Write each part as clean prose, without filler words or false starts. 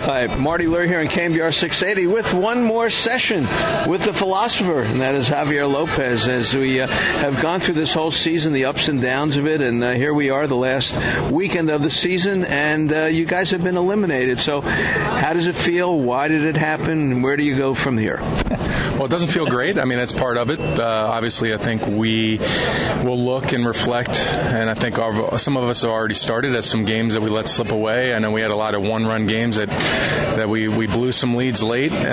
Hi, Marty Lurie here on KNBR 680 with one more session with the philosopher, and that is Javier Lopez, as we have gone through this whole season, the ups and downs of it, and here we are, the last weekend of the season, and you guys have been eliminated. So how does it feel? Why did it happen? Where do you go from here? Well, it doesn't feel great. I mean, that's part of it. Obviously, I think we will look and reflect, and I think some of us have already started at some games that we let slip away. I know we had a lot of one-run games that we blew some leads late, but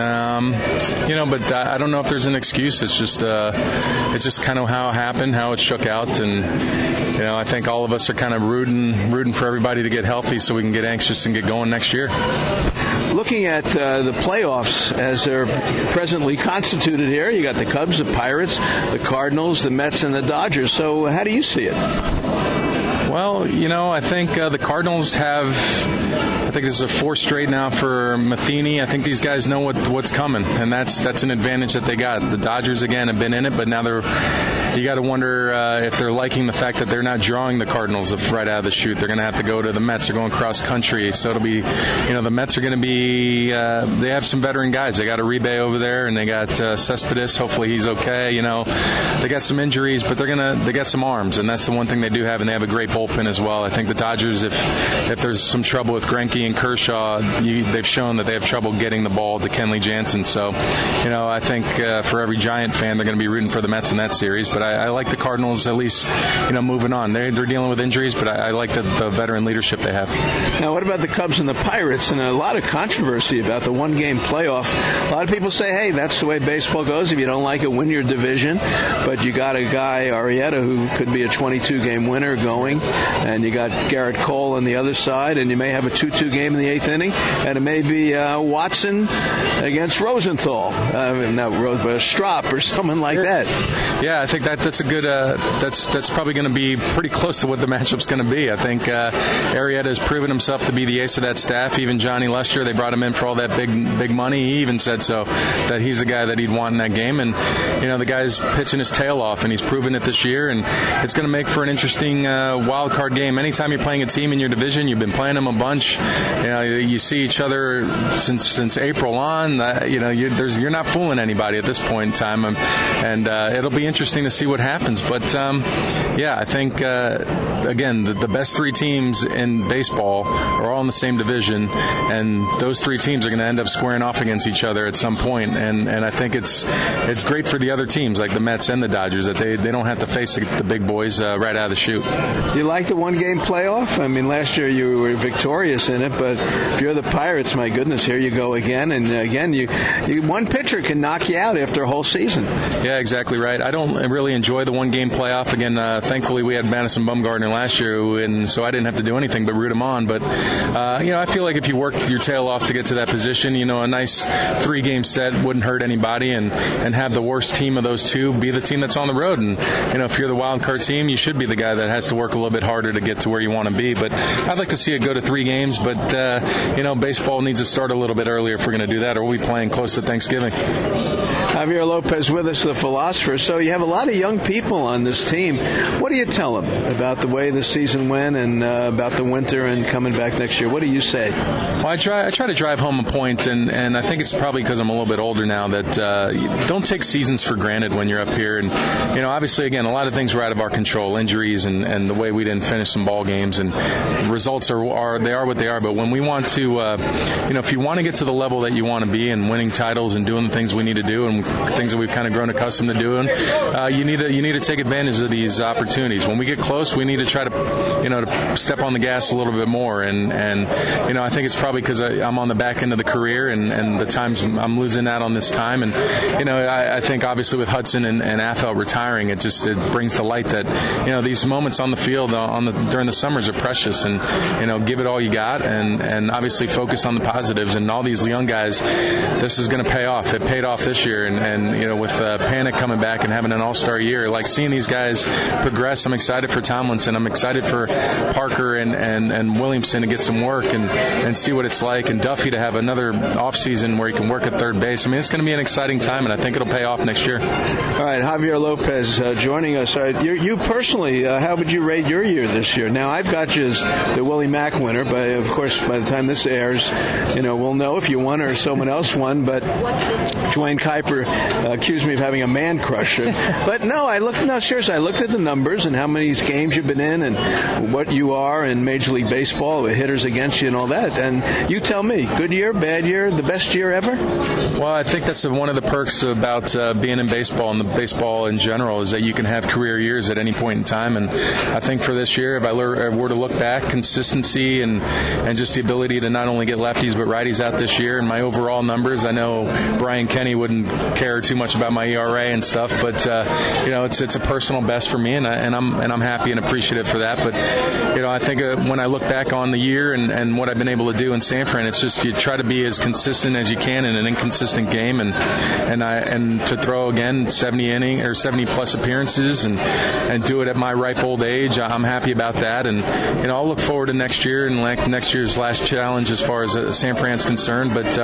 I don't know if there's an excuse. It's just kind of how it happened, how it shook out, and I think all of us are kind of rooting for everybody to get healthy so we can get anxious and get going next year. Looking at the playoffs as they're presently constituted here, you got the Cubs, the Pirates, the Cardinals, the Mets, and the Dodgers. So how do you see it? Well, I think the Cardinals I think this is a fourth straight now for Matheny. I think these guys know what's coming, and that's an advantage that they got. The Dodgers, again, have been in it, but now you got to wonder if they're liking the fact that they're not drawing the Cardinals right out of the chute. They're going to have to go to the Mets. They're going cross country, so it'll be, the Mets are going to be. They have some veteran guys. They got Uribe over there, and they got Cespedes. Hopefully, he's okay. They got some injuries, but they got some arms, and that's the one thing they do have, and they have a great bullpen as well. I think the Dodgers, if there's some trouble with Greinke and Kershaw, they've shown that they have trouble getting the ball to Kenley Jansen. So, I think for every Giant fan, they're going to be rooting for the Mets in that series. But I like the Cardinals at least, moving on. They're dealing with injuries, but I like the veteran leadership they have. Now, what about the Cubs and the Pirates? And a lot of controversy about the one-game playoff. A lot of people say, hey, that's the way baseball goes. If you don't like it, win your division. But you got a guy, Arrieta, who could be a 22-game winner going. And you got Garrett Cole on the other side, and you may have a 2-2 game in the eighth inning, and it may be Watson against Rosenthal, Strop or someone like that. Yeah, I think that's a good. That's probably going to be pretty close to what the matchup's going to be. I think Arrieta has proven himself to be the ace of that staff. Even Johnny Lester, they brought him in for all that big money. He even said so, that he's the guy that he'd want in that game. And the guy's pitching his tail off, and he's proven it this year. And it's going to make for an interesting wild card game. Anytime you're playing a team in your division, you've been playing them a bunch. You see each other since April on. You're not fooling anybody at this point in time, and it'll be interesting to see what happens. But I think again, the best three teams in baseball are all in the same division, and those three teams are going to end up squaring off against each other at some point. And I think it's great for the other teams like the Mets and the Dodgers that they don't have to face the big boys right out of the chute. You like the one-game playoff? I mean, last year you were victorious in it, but if you're the Pirates, my goodness, here you go again. And again, you one pitcher can knock you out after a whole season. Yeah, exactly right. I don't really enjoy the one-game playoff. Again, thankfully we had Madison Bumgarner last year, and so I didn't have to do anything but root him on. But I feel like if you work your tail off to get to that position, a nice 3-game set wouldn't hurt anybody, and have the worst team of those two be the team that's on the road. And if you're the wild card team, you should be the guy that has to work a little bit harder to get to where you want to be. But I'd like to see it go to 3 games, but baseball needs to start a little bit earlier if we're going to do that, or we'll be playing close to Thanksgiving. Javier Lopez with us, the philosopher. So you have a lot of young people on this team. What do you tell them about the way the season went and about the winter and coming back next year? What do you say? Well, I try to drive home a point, and I think it's probably because I'm a little bit older now that don't take seasons for granted when you're up here. And obviously, again, a lot of things were out of our control, injuries and the way we didn't finish some ball games, and results are what they are. But when we want to, if you want to get to the level that you want to be and winning titles and doing the things we need to do and things that we've kind of grown accustomed to doing, you need to take advantage of these opportunities. When we get close, we need to try to, to step on the gas a little bit more. And I think it's probably because I'm on the back end of the career and the times I'm losing out on this time. And I think obviously with Hudson and Affeldt retiring, it brings to light that these moments on the field during the summers are precious, and give it all you got, and obviously focus on the positives. And all these young guys, this is going to pay off. It paid off this year, and with Panik coming back and having an all-star year, like seeing these guys progress. I'm excited for Tomlinson. I'm excited for Parker and Williamson to get some work and see what it's like, and Duffy to have another offseason where he can work at third base. I mean, it's going to be an exciting time, and I think it'll pay off next year. All right, Javier Lopez joining us. You personally, how would you rate your year this year? Now, I've got you as the Willie Mack winner, but of course, by the time this airs, we'll know if you won or someone else won. But Dwayne Kuiper accused me of having a man crush. But no, seriously, I looked at the numbers and how many games you've been in and what you are in Major League Baseball with hitters against you and all that. And you tell me, good year, bad year, the best year ever? Well, I think that's one of the perks about being in baseball and the baseball in general is that you can have career years at any point in time. And I think for this year, if I were to look back, consistency and just the ability to not only get lefties but righties out this year, and my overall numbers, I know Brian Kenny wouldn't care too much about my ERA and stuff, but it's a personal best for me, and I'm happy and appreciative for that. But I think when I look back on the year and what I've been able to do in San Fran, it's just you try to be as consistent as you can in an inconsistent game, and to throw again 70 plus appearances and do it at my ripe old age. I'm happy about that, and I'll look forward to next year and next year's last challenge as far as San Fran's concerned. But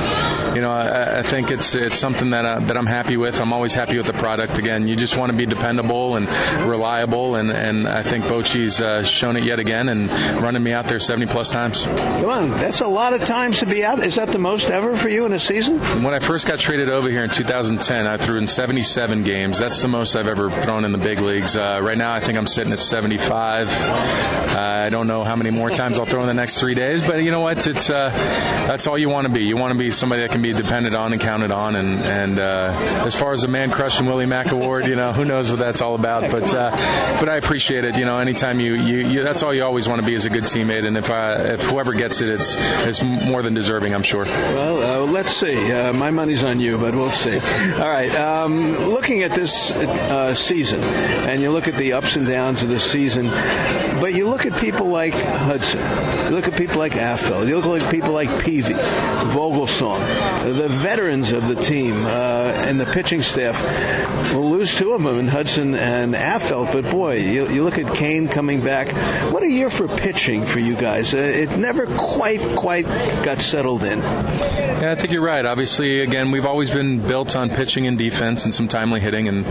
I think it's something that I'm happy with. I'm always happy with the product. Again, you just want to be dependable and reliable, and I think Bochy's shown it yet again and running me out there 70 plus times. Come on, that's a lot of times to be out. Is that the most ever for you in a season? When I first got traded over here in 2010, I threw in 77 games. That's the most I've ever thrown in the big leagues. Right now, I think I'm sitting at 75. I don't know how many more times I'll throw in the next 3 days, but you know what? It's that's all you want to be. You want to be somebody that can be depended on and counted on. And as far as the man crush and Willie Mack award, who knows what that's all about? But I appreciate it. Anytime you that's all you always want to be is a good teammate. And if whoever gets it, it's more than deserving, I'm sure. Well, let's see. My money's on you, but we'll see. All right. Looking at this season, and you look at the ups and downs of the season, but you look at people like Hudson, you look at people like Affeldt, you look at people like Peavy, Vogelsong, the veterans of the team and the pitching staff. We'll lose two of them in Hudson and Affeldt, but boy, you look at Kane coming back. What a year for pitching for you guys. It never quite got settled in. Yeah, I think you're right. Obviously, again, we've always been built on pitching and defense and some timely hitting, and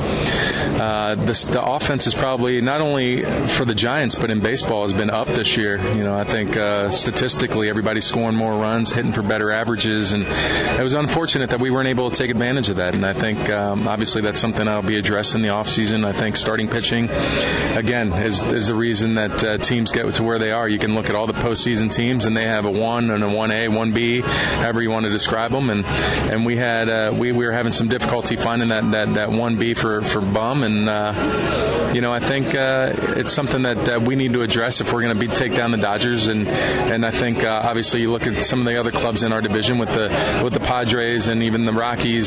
the offense is probably not only for the Giants but in baseball has been up this year. I think statistically everybody's scoring more runs, hitting for better averages, and it was unfortunate that we weren't able to take advantage of that. And I think obviously that's something I'll be addressed in the offseason. I think starting pitching again is the reason that teams get to where they are. You can look at all the postseason teams, and they have a 1 and a 1A, 1B, however you want to describe them. And we had we were having some difficulty finding that 1B for Bum, and I think it's something that we need to address if we're going to take down the Dodgers. And I think obviously you look at some of the other clubs in our division with the Padres and even the Rockies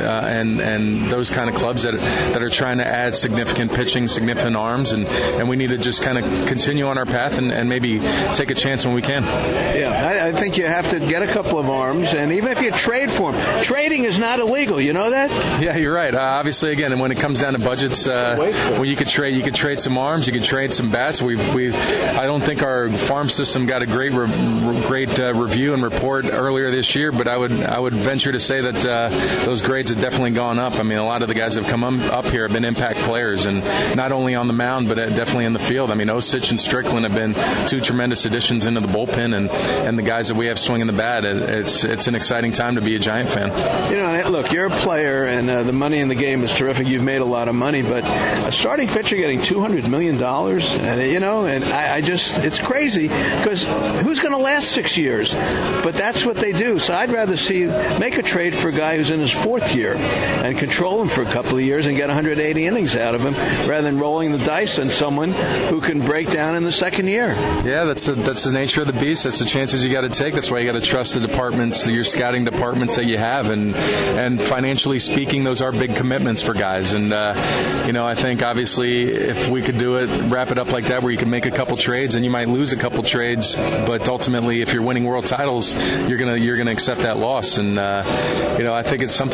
and those kind of clubs that are trying to add significant pitching, significant arms, and we need to just kind of continue on our path and maybe take a chance when we can. Yeah, I think you have to get a couple of arms, and even if you trade for them, trading is not illegal. You know that? Yeah, you're right. Obviously, again, when it comes down to budgets, when you could trade some arms, you could trade some bats. I don't think our farm system got a great review and report earlier this year, but I would venture to say that those grades have definitely gone up. I mean, a lot of the guys that have come up here have been impact players, and not only on the mound, but definitely in the field. I mean, Osich and Strickland have been two tremendous additions into the bullpen, and the guys that we have swinging the bat. It's an exciting time to be a Giant fan. Look, you're a player, and the money in the game is terrific. You've made a lot of money, but a starting pitcher getting $200 million, and it's crazy because who's going to last 6 years? But that's what they do. So I'd rather make a trade for a guy who's in his fourth year and control him for a couple of years and get 180 innings out of him rather than rolling the dice on someone who can break down in the second year. Yeah, that's the nature of the beast. That's the chances you got to take. That's why you got to trust the departments, your scouting departments that you have, and financially speaking, those are big commitments for guys. And I think obviously if we could do it, wrap it up like that, where you can make a couple trades, and you might lose a couple trades, but ultimately, if you're winning world titles, you're gonna accept that loss. And I think it's something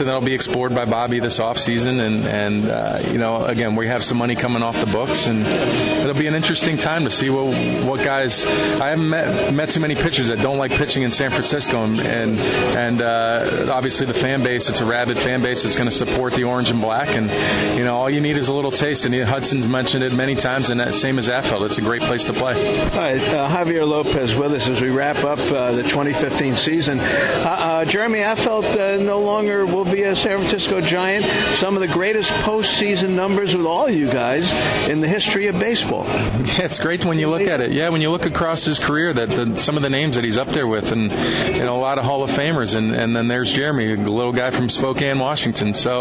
something that'll be explored by Bobby this offseason. And again, we have some money coming off the books, and it'll be an interesting time to see what guys. I haven't met too many pitchers that don't like pitching in San Francisco, and obviously the fan base. It's a rabid fan base that's going to support the orange and black, and all you need is a little taste. And Hudson's mentioned it many times, and that same as Affeld. It's a great place to play. All right, Javier Lopez with us as we wrap up the 2015 season. Jeremy Affeld no longer will be a San Francisco Giant. Some of the greatest postseason numbers with all you guys in the history of baseball. Yeah, it's great when you look at it. Yeah, when you look across his career, that some of the names that he's up there with, and a lot of Hall of Famers, and then there's Jeremy, the little guy from Spokane, Washington. So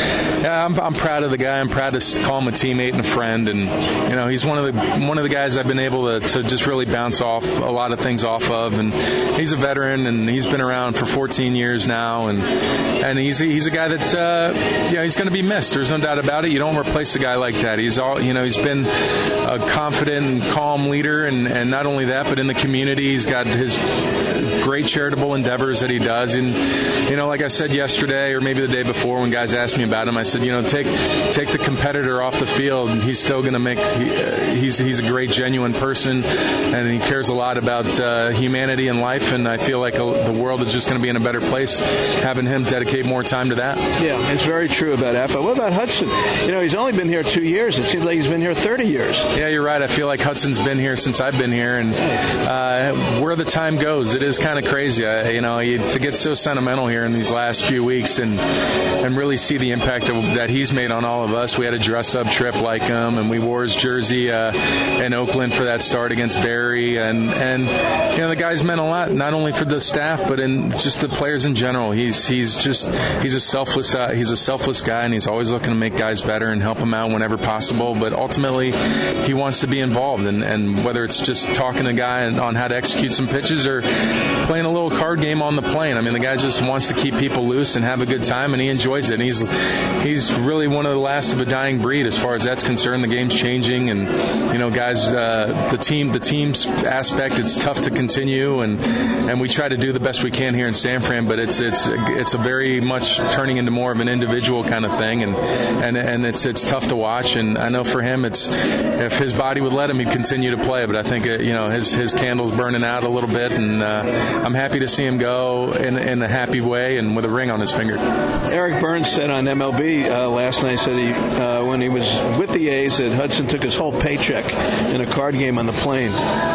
I'm proud of the guy. I'm proud to call him a teammate and a friend, and he's one of the guys I've been able to just really bounce off a lot of things off of, and he's a veteran, and he's been around for 14 years now, and he's a guy that he's going to be missed. There's no doubt about it. You don't replace a guy like that. He's been a confident and calm leader, and not only that, but in the community, he's got his great charitable endeavors that he does. And like I said yesterday, or maybe the day before, when guys asked me about him, I said, take the competitor off the field, and he's still going to make. He's a great, genuine person, and he cares a lot about humanity and life. And I feel like the world is just going to be in a better place having him dedicate more time to that. Yeah, it's very true about Affeld. What about Hudson? He's only been here 2 years. It seems like he's been here 30 years. Yeah, you're right. I feel like Hudson's been here since I've been here, and where the time goes, it is kind of crazy. To get so sentimental here in these last few weeks, and really see the impact that he's made on all of us. We had a dress-up trip like him, and we wore his jersey in Oakland for that start against Barry, and the guy's meant a lot, not only for the staff, but in just the players in general. He's a selfless guy, and he's always looking to make guys better and help them out whenever possible. But ultimately, he wants to be involved, and whether it's just talking to a guy on how to execute some pitches or playing a little card game on the plane. I mean, the guy just wants to keep people loose and have a good time, and he enjoys it. And he's really one of the last of a dying breed as far as that's concerned. The game's changing, and guys, the team's aspect, it's tough to continue, and we try to do the best we can here in San Fran, but it's a very much turning into more of an individual kind of thing, and it's tough to watch. And I know for him, it's if his body would let him, he'd continue to play. But I think his candle's burning out a little bit, and I'm happy to see him go in a happy way and with a ring on his finger. Eric Burns said on MLB last night, said when he was with the A's, that Hudson took his whole paycheck in a card game on the plane.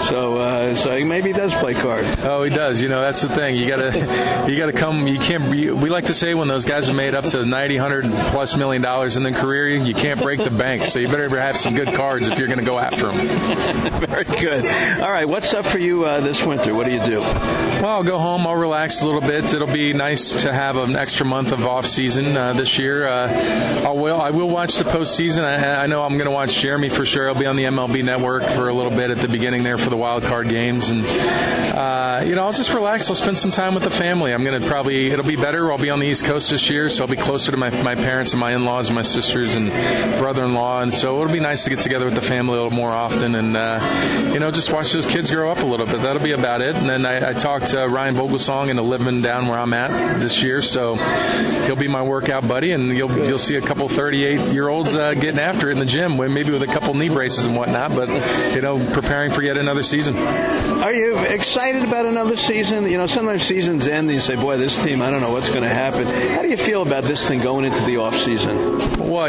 So maybe he does play cards. Oh, he does. That's the thing. You gotta come. You can't. We like to say when those guys have made up to $90, $100+ million in their career, you can't break the bank. So you better have some good cards if you're going to go after them. Very good. All right, what's up for you this winter? What do you do? Well, I'll go home. I'll relax a little bit. It'll be nice to have an extra month of off season this year. I will watch the postseason. I know I'm going to watch Jeremy for sure. I'll be on the MLB Network for a little bit at the beginning there for the wild card games, and I'll just relax. I'll spend some time with the family. I'm going to it'll be better. I'll be on the East Coast this year, so I'll be closer to my parents and my in-laws and my sisters and brother-in-law, and so it'll be nice to get together with the family a little more often, and just watch those kids grow up a little bit. That'll be about it. And then I talked to Ryan Vogelsong into living down where I'm at this year, so he'll be my workout buddy, and you'll see a couple 38-year-olds getting after it in the gym, maybe with a couple knee braces and whatnot, but preparing for yet another season. Are you excited about another season? Sometimes seasons end and you say, boy, this team, I don't know what's going to happen. How do you feel about this thing going into the off season? Well,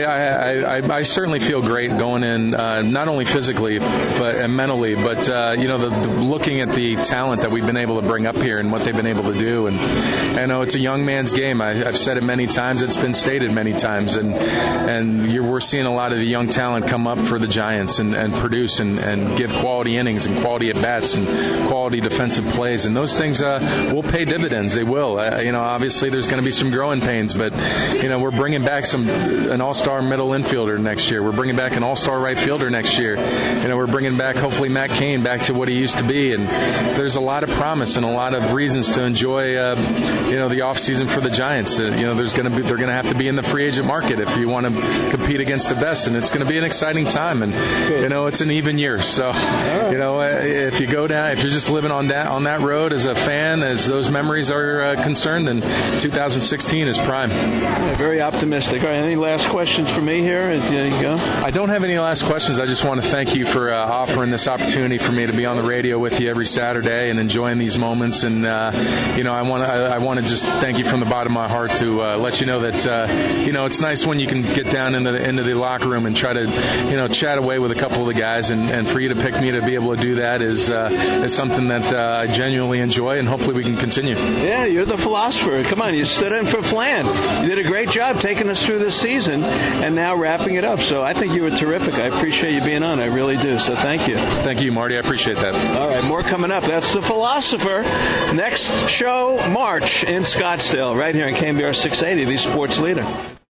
I certainly feel great going in, not only physically and mentally, but looking at the talent that we've been able to bring up here and what they've been able to do. And I know it's a young man's game. I've said it many times. It's been stated many times. And we're seeing a lot of the young talent come up for the Giants and produce and give quality innings and quality at-bats and quality defensive plays. And those things will pay dividends. They will. Obviously there's going to be some growing pains, but, we're bringing back an all-star middle infielder next year. We're bringing back an all-star right fielder next year. We're bringing back, hopefully, Matt Cain back to what he used to be. And there's a lot of promise and a lot of reasons to enjoy, the off-season for the Giants. They're going to have to be in the free agent market if you want to compete against the best. And it's going to be an exciting time. And, it's an even year. So, if you go down, if you're just living on that road as a fan, as those memories are concerned, then 2016 2016 is prime. Yeah, very optimistic. All right, any last questions for me here as you go? I don't have any last questions. I just want to thank you for offering this opportunity for me to be on the radio with you every Saturday and enjoying these moments. And I want to just thank you from the bottom of my heart to let you know that it's nice when you can get down into the locker room and try to chat away with a couple of the guys, and for you to pick me to be able to do that is something that I genuinely enjoy, and hopefully we can continue. Yeah, you're the philosopher. Come on, you stood in for Flan. You did a great job taking us through this season and now wrapping it up. So I think you were terrific. I appreciate you being on. I really do. So thank you. Thank you, Marty. I appreciate that. All right, more coming up. That's the philosopher. Next show, March in Scottsdale, right here on KNBR 680, the sports leader.